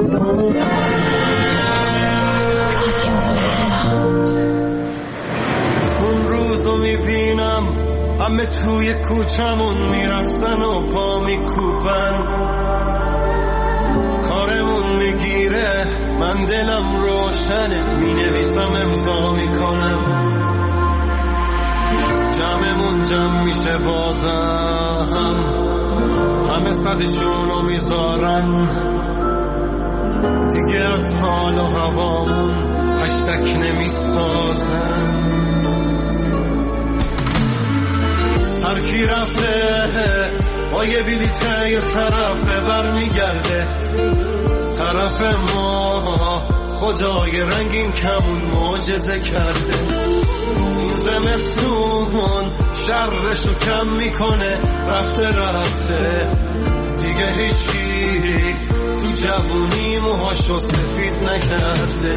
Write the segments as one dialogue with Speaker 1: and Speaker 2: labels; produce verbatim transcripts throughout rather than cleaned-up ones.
Speaker 1: اون روزو میبینم همه توی کوچمون میرقصن و پا میکوبن، کارمون میگیره من دلم روشنه، مینویسم امضا میکنم، جمعمون جمع میشه بازم، همه صدشونو میذارن، دیگه از حال و هوامون هشتک نمیسازن. هر کی رفته با یه بلیته یه طرفه برمیگرده، طرف ما خدای رنگین کمون معجزه کرده. این زمستون شرشو کم میکنه، رفته رفته دیگه هیچی تو جوونی موهاشو سفید نکرده.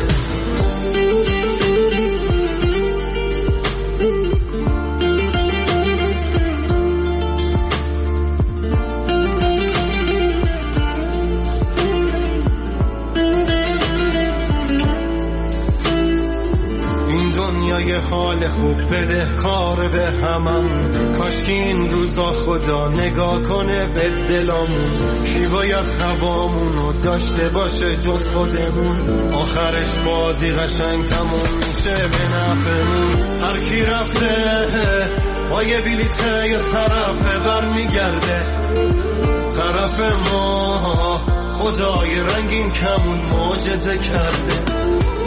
Speaker 1: یه حال خوب بده کار به هممون، کاش که این روزا خدا نگاه کنه به دلامون. کی باید هوامونو داشته باشه جز خودمون، آخرش بازی قشنگ تموم میشه به نفعمون. هر کی رفته با یه بلیته یه طرفه برمیگرده، طرف ما خدای رنگین کمون معجزه کرده.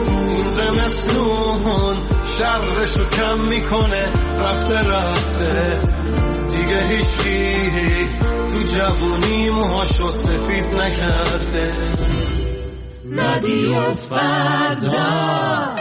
Speaker 1: زمستون شرشو کم میکنه، رفته رفته دیگه هیچکی تو جوونی موهاشو سفید نکرده.
Speaker 2: رادیو فردا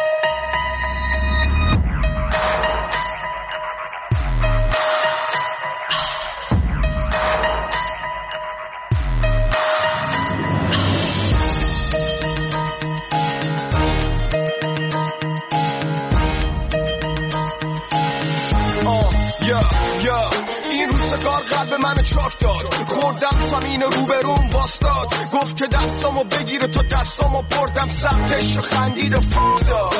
Speaker 3: قلب من چاک داد، خوردم زمین روبروم واستاد، گفت که دستامو بگیره تا دستامو بردم سمتش و خندید و فک داد.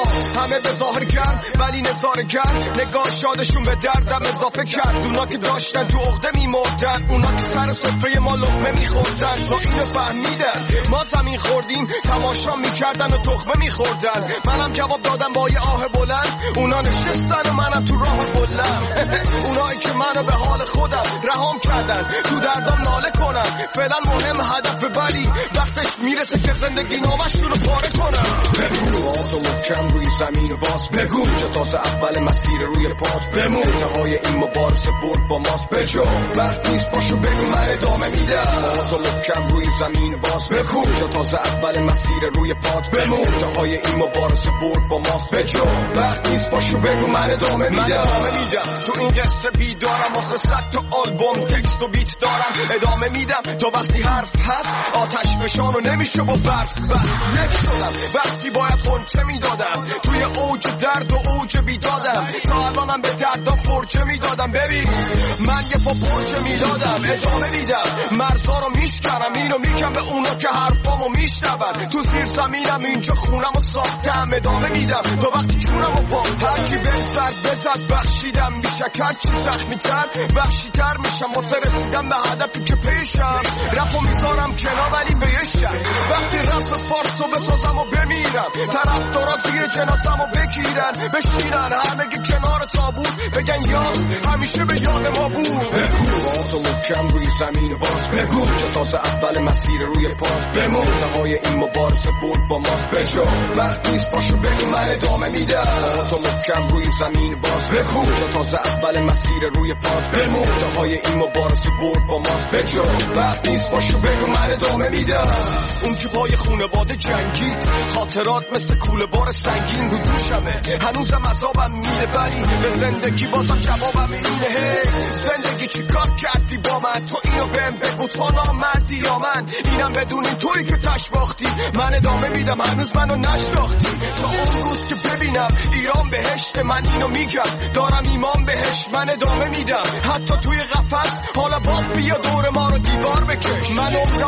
Speaker 3: همه به ظاهر گرم ولی نظاره گرم، نگاه شادشون به دردم اضافه کرد. اونا که داشتن تو عقده میمردن، اونا که سر سفره ما لقمه میخوردن، تا اینو فهمیدن ما زمین خوردیم تماشا میکردن و تخمه میخوردن. منم جواب دادم با یه آه بلند، اونا نشستن و منم تو راه بلند. اونایی که منو به حال خودم رهام کردن، تو دردم ناله کنن، فعلا مهم هدف ولی وقتش میرسه که زندگی نامشون رو پاره کنم. بگو تو محکم روی زمین باز، بگو جا تازه اول مسیر روی پات بمون، انتهای این مبارزه برد با ماست بجا وقت نیست پاشو بگو من ادامه میدم. تو محکم روی زمین باز، بگو جا تازه اول مسیر روی پات بمون، انتهای این مبارزه برد با ماست بجا وقت نیست پاشو بگو من ادامه میدم. من ادامه میدم تو این قصه بیدارم، واسه صد تا آلبوم تکست و بیت دارم، ادامه میدم تا وقتی حرف هست آتش فشانو نمیشه با برف بس. یک شدم وقتی باید خونچه میدادم، توی اوج درد و اوج بیدادم، تا الانم به دردم فرچه میدادم. ببین من یه پا پرچه میدادم، ادامه میدم مرزا رو میشکنم، اینو میگم به اونا که حرفامو میشنون. تو زیر زمینم اینجا خونمو ساختم، ادامه میدم تا وقتی جونمو پا هرکی بزد بزد بخشیدم، میشه هرکی زخمی تر بخشی تر میشم، واسه رسیدم به هدفی که پیشم. رفو میذارم کنار ولی به یه شک، وقتی رپ فارسو بسازم و بمیرم، طرف دارا زیر جنازم و بگیرن بشینن همگی کنار تابوت، بگن یاد همیشه به یاد ما بود. بگو تو محکم روی زمین باز، بگو که تازه اول مسیر روی پات بمون، انتهای این مبارزه برد با ماست بجا وقت نیست پاشو بگو من ادامه میدم. تو محکم روی زمین باز، بگو که تازه اول مسیر روی پات بمون، انتهای این مبارزه برد با ماست بجا وقت نیست پاشو بگو من ادامه میدم. اون که پای خونواده جنگید، خاطرات مثل کوله بار سنگین رو دوشمه، هنوزم عذابم میده ولی به زندگی بازم جوابم اینه. زندگی چی کار کردی با من، تو اینو بهم بگو تو نامردی یا من، اینم بدونی تویی که تش باختی، من ادامه میدم هنوز منو نشناختی. تا اون روز که ببینم ایران بهشت، من اینو میگم دارم ایمان بهش، من ادامه میدم حتی توی قفس، حالا باز بیا دور ما رو دیوار بکش. من عمرم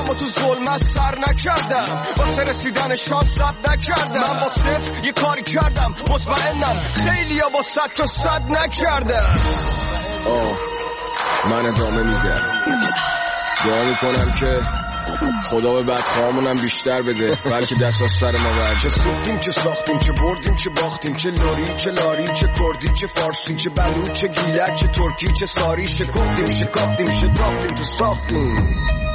Speaker 3: اما تو ظلمت سر نکردم، واسه رسیدن شاه صد نکردم. من با صفر یه کاری کردم، مطمئنم خیلی ها با صد تا صد نکردم. آه من ادامه میدم، دعا میکنم که خدا به بدخواهامونم بیشتر بده، بلکه دست از سر ما برد. چه سوختیم چه ساختیم، چه بردیم چه باختیم، چه لوری چه لاری، چه کردی چه فارسی، چه بلوچ چه گیلک، چه ترکی چه ساری، چه کفتیم چه کافتیم چه تاختیم تو ساختیم.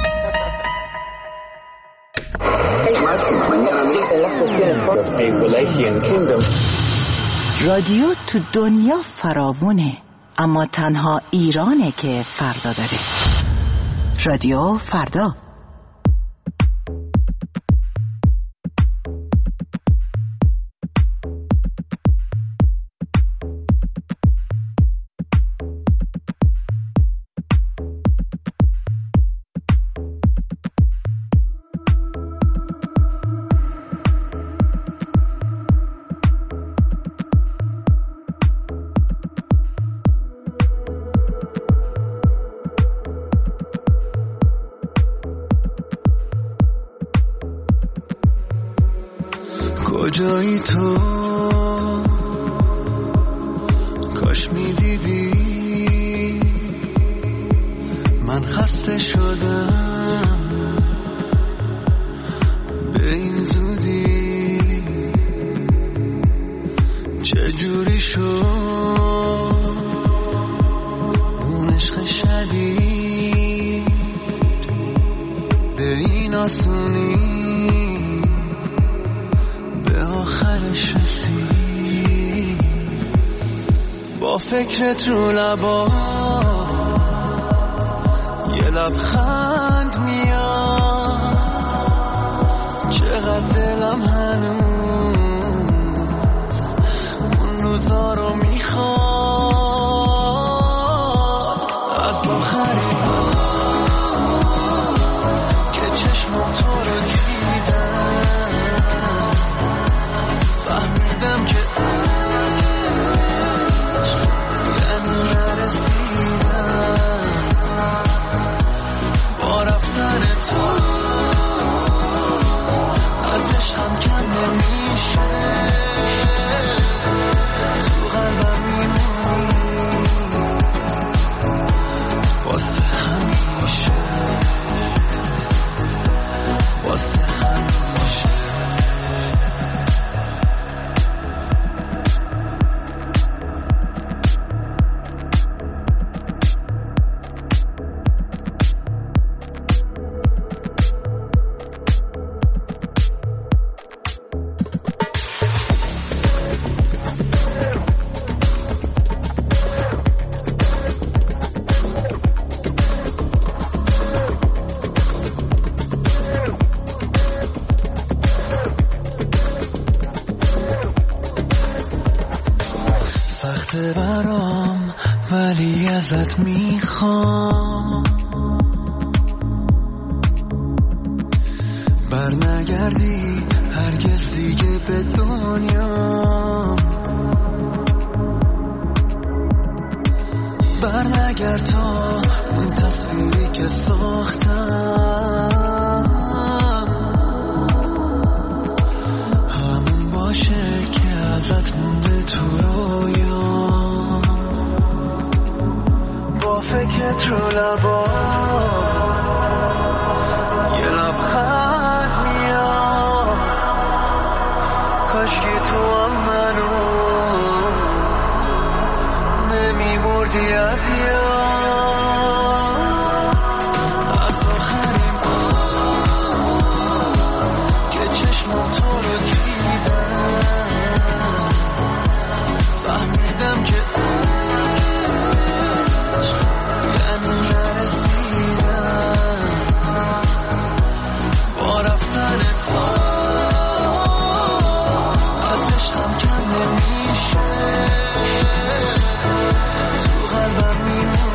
Speaker 4: رادیو تو دنیا فراوونه، اما تنها ایرانه که فردا داره. رادیو فردا.
Speaker 1: کجایی تو کاش میدیدی من خسته شدم به این زودی، چجوری شد اون عشق شدید به این آسونی، آخرش رسید. با فکرت رو لبا یه لبخند میاد، چقدر دلم هنوز اون روزا رو میخواد. از آخرین که چشمم تو رو دیدم فهمیدم که یعنی نرسیدم. با رفتن تو از عشقم کم نمیشه، تو قلبم میمونی واسه همیشه، واسه همیشه. سخته برام ولی ازت میخوام بر نگردی هرگز دیگه به دنیا، بر نگرد تا اون تصویری که ساختم همون باشه که ازت مونده تو رویا. با فکرت رو لبا یه لبخند میاد، کاشکی تو هم منو نمیبردی از یاد. از آخرین بار که چشمم تو رو دیدم فهمیدم که یعنی نرسیدم. با رفتن تو از عشقم کم نمیشه، تو قلبم میمونی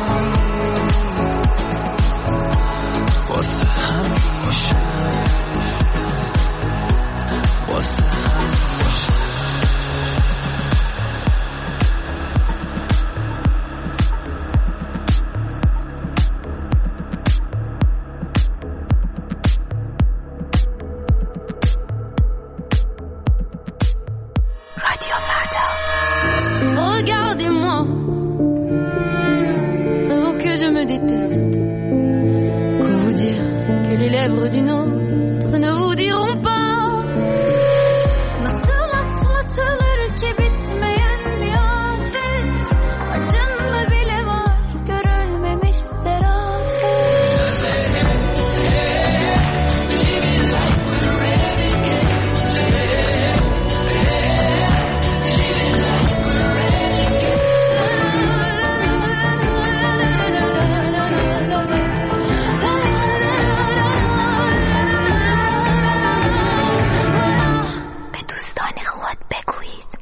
Speaker 5: Regardez-moi, avant que je me déteste. Quoi vous dire que les lèvres d'une autre ne vous diront pas? Nasıl atlatılır ki bitmeyen bir afet? Acınla bile var görülmemiş serafet. Living like we're renegades. Living like we're renegades.
Speaker 4: به دوستان خود بگویید.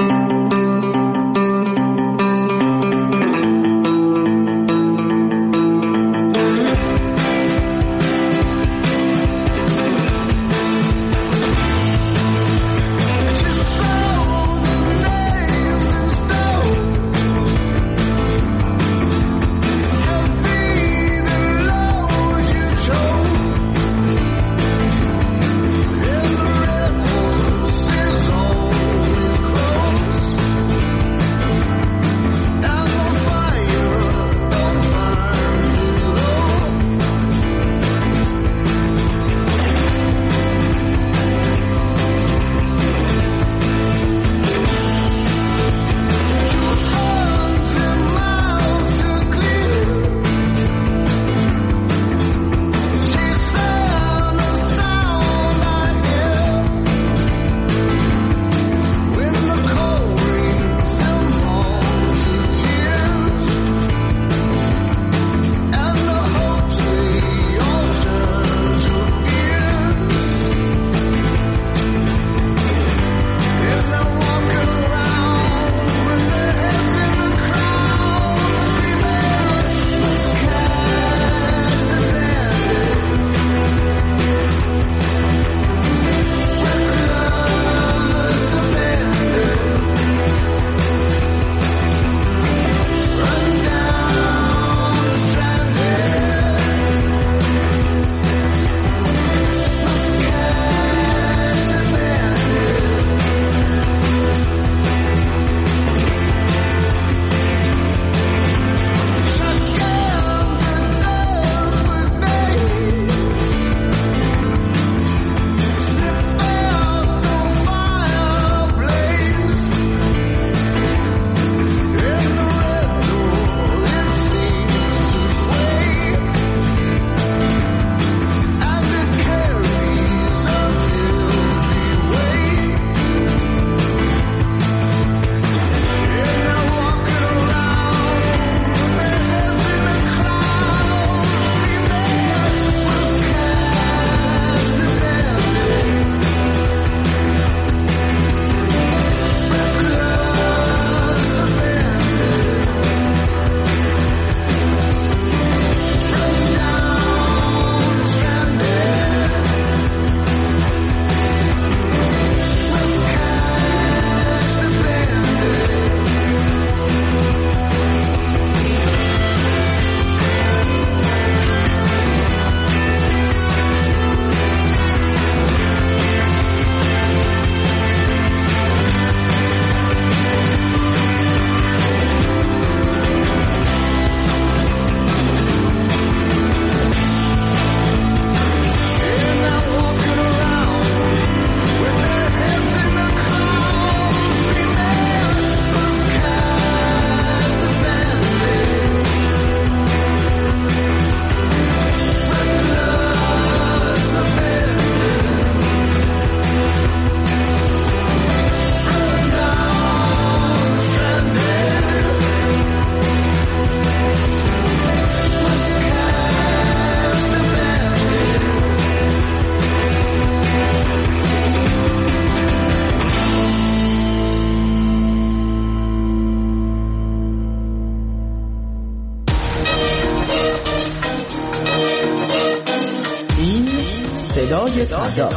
Speaker 6: صدای فردا،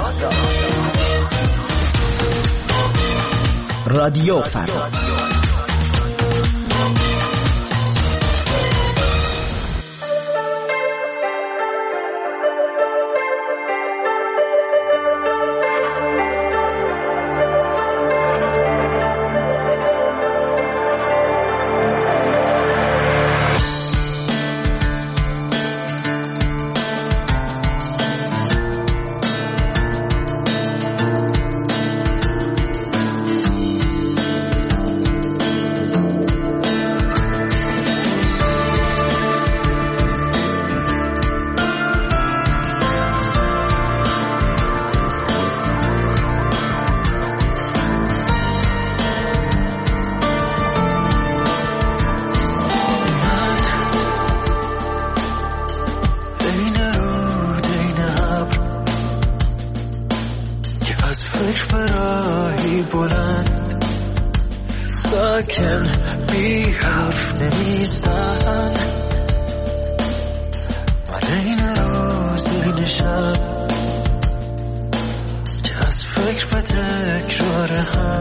Speaker 6: رادیو فردا.
Speaker 1: از فکر براهی بلند ساکن بی حرف نمیستن من این روز این شب که از فکر به تکرار هم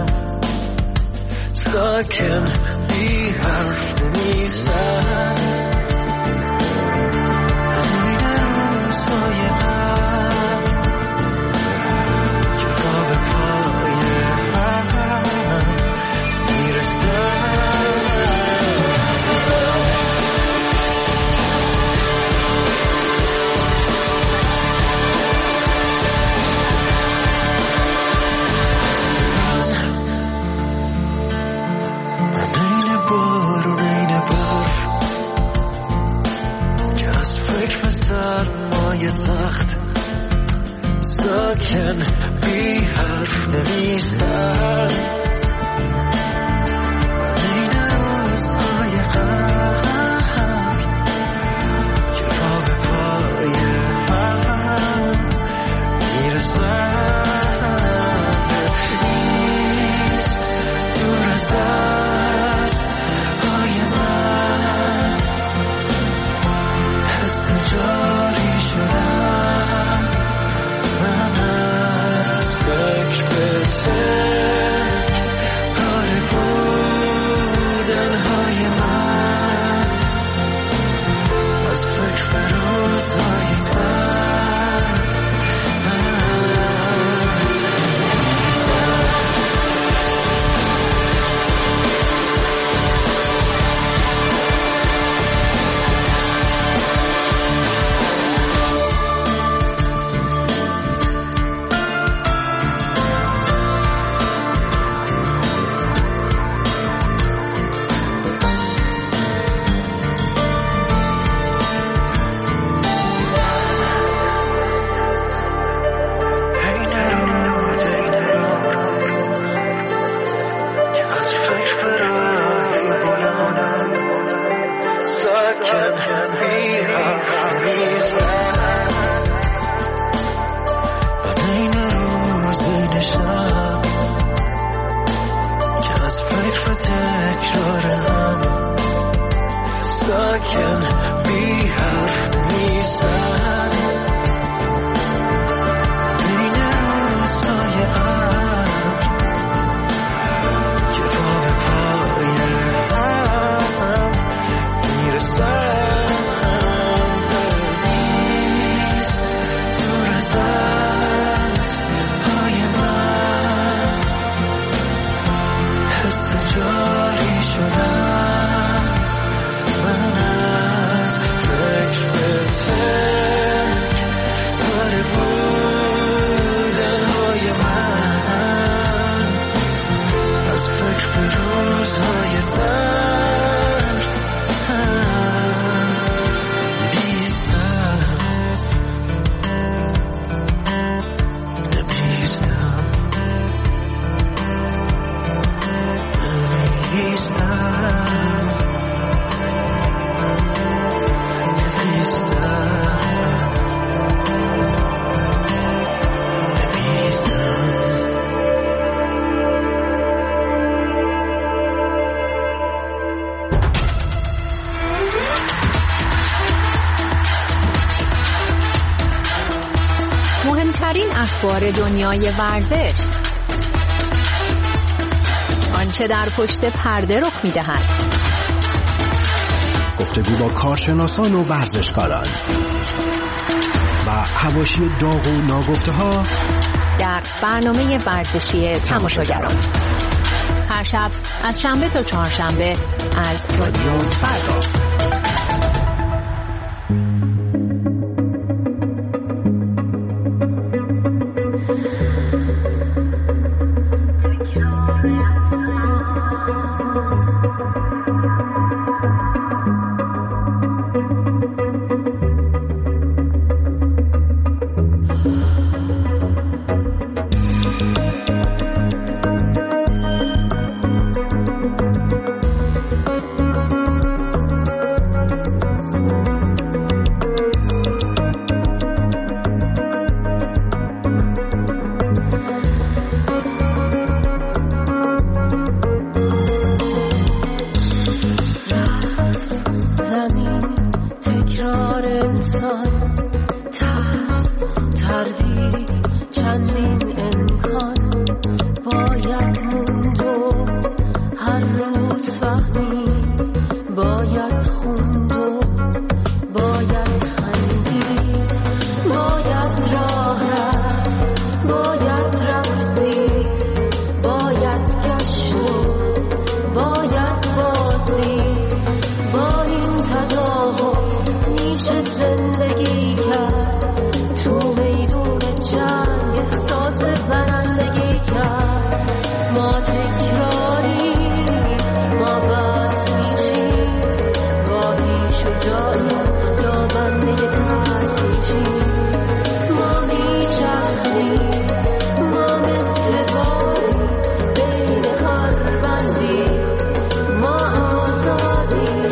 Speaker 1: ساکن بی حرف نمیستن این روزهای هم که پا به پای هم میرسن بارون این برف که از فکر به سرمایه سخت ساکن بی حرف نمیستن من این روزهای غم که پا به پای هم میرسن نیست دور از دست جاری شدم من از فکر به تک پاره بودن های من از فکر به روزهای سر
Speaker 7: مهمترین اخبار دنیای ورزش، آنچه در پشت پرده رخ می‌دهد،
Speaker 8: گفتگو با کارشناسان و ورزشکاران و حواشی داغ و ناگفته‌ها
Speaker 7: در برنامه ورزشی تماشاگران هر شب از شنبه تا چهارشنبه از رادیو فردا.
Speaker 5: چندین امکان باید موند و هر روز فهمید باید خوند و باید خندید باید راه رفت باید رقصید باید گشت و باید بازید با این تداهم میشه زندگی کرد تو میدون جنگ احساس برندگی کرد ما تکراری ما بس میشیم گاهی شجاعی یا بنده ترس میشیم ما میچرخیم ما مثل بادی بین هر بندی ما آزادیم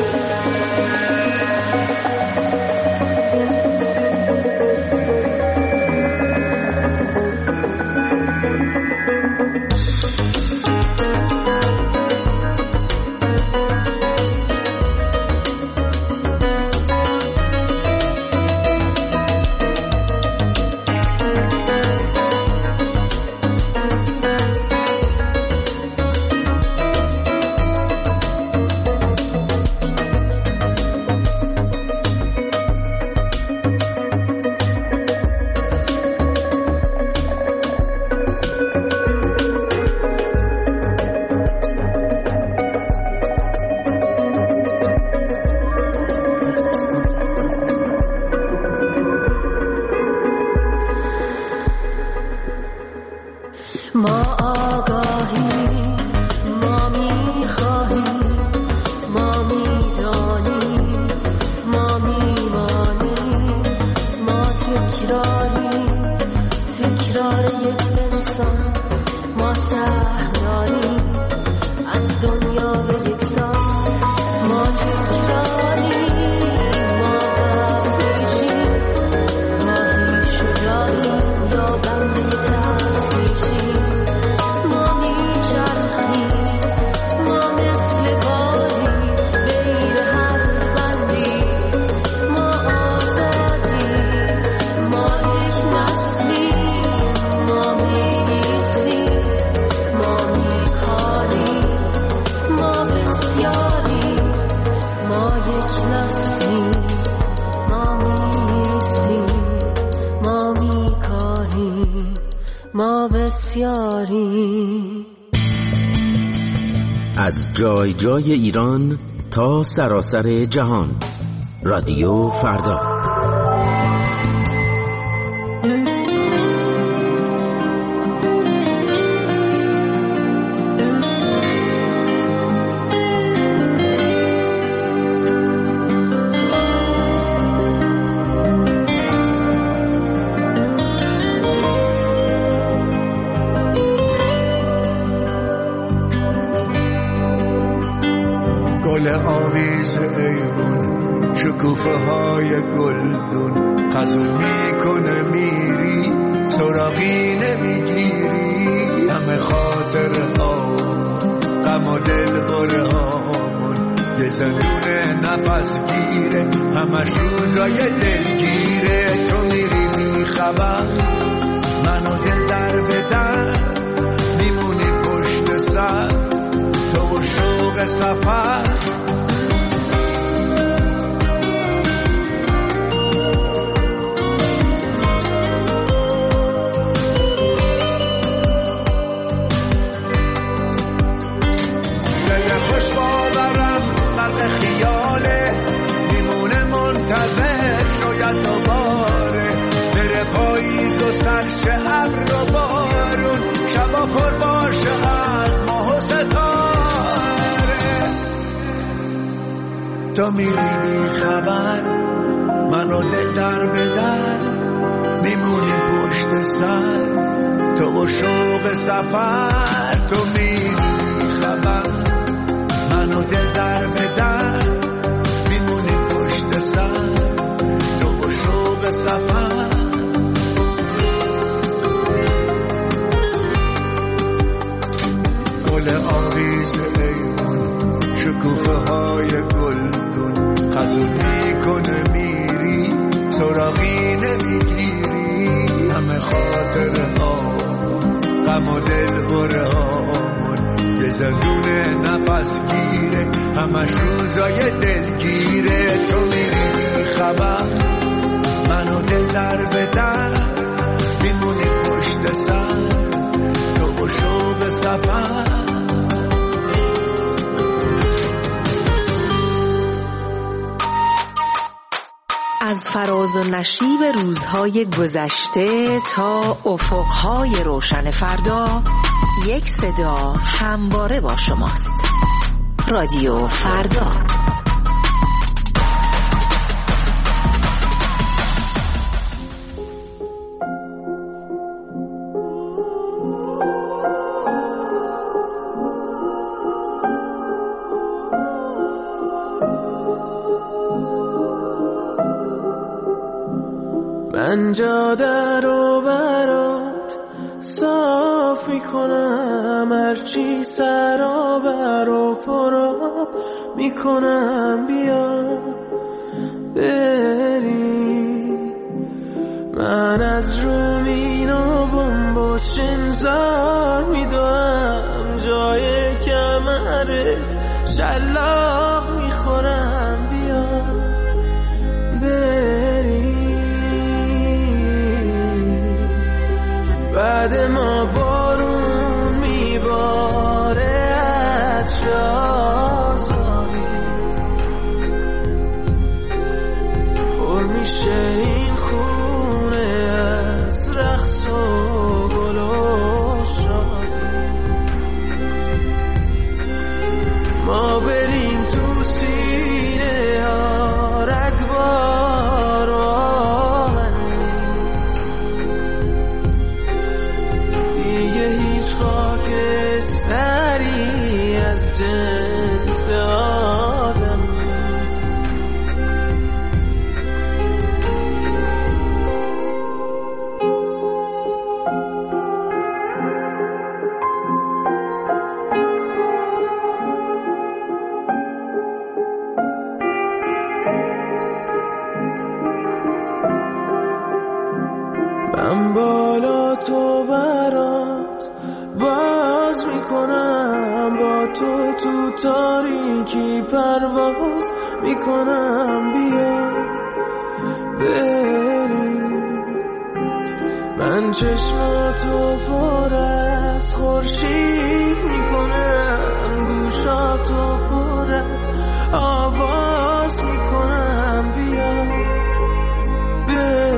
Speaker 5: ما آگاهیم ما میخواهیم ما میدانیم ما میمانیم ما تکراریم تکرار یک انسان ما سهم داریم از دنیا به یک سان ما تکراریم ما بس میشیم گاهی شجاعیم یا بنده ترس میشیم ما میچرخیم ما مثل بادی بین هر بندی ما آزادیم ما یک نسلیم ما میایستیم ما میکاریم ما بسیاریم ما یک نسلیم ما میایستیم ما میکاریم ما بسیاریم.
Speaker 9: از جای جای ایران تا سراسر جهان، رادیو فردا.
Speaker 1: گل آویز ایوون شکوفه های گلدون خزون میکنه میری سراغی نمیگیری همه خاطر ها غم و دل بره هامون یه زنونه نفس گیره همش روزای دلگیره تو میری میخوام منو دل در بدن میمونی پشت سر تو و شوق سفر دل خوش باورم غرق خیاله میمونه منتظر شاید دوباره بره پاییز و سرش ابر و بارون شبا پر باشه از ماه و ستاره تو میری بی خبر منو دل در بدر میمونی پشت سر تو و شوق سفر تو میری بی خبر منو دل در بدر میمونی پشت سر تو و شوق سفر گل آویز ایمون شکوفه های گلدون خزون میکنه میری سراغی نمیگیری همه خاطره ها غم و دل بره هامون یه زندونه نفس گیره همش روزای دلگیره تو میری خبر منو دل در بدن میمونی پشت سر تو و شوق سفر
Speaker 7: از فراز و نشیب روزهای گذشته تا افقهای روشن فردا یک صدا همواره با شماست. رادیو فردا.
Speaker 10: من جاده رو برات صاف میکنم هرچی سرابر و پراب میکنم بیا بری من از رومین و بمبوش انزار میدوم جای کمرت شلاق میخورم بیا بری بعد ما بارون میباره از شازاری پر میشه این خونه از رقص و گل و شادی ما بریم تو سینه ها رگبار و آهن نیست دیگه هیچ خاکستری از جنس آدم نیست من بالا تو برات باز میکنم با تو تو تاریکی پرواز میکنم بیا بری من چشماتو پر از خورشید میکنم گوشاتو پر از آواز میکنم بیا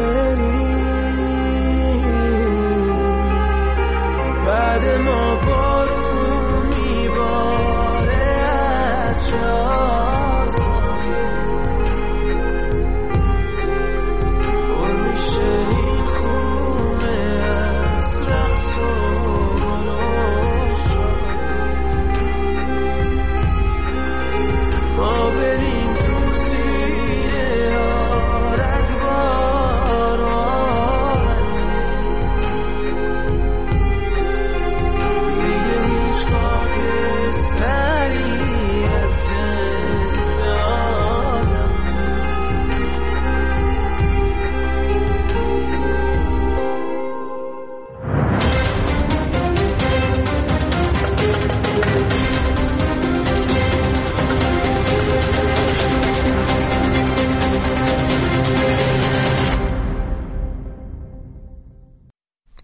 Speaker 10: بری بعد ما با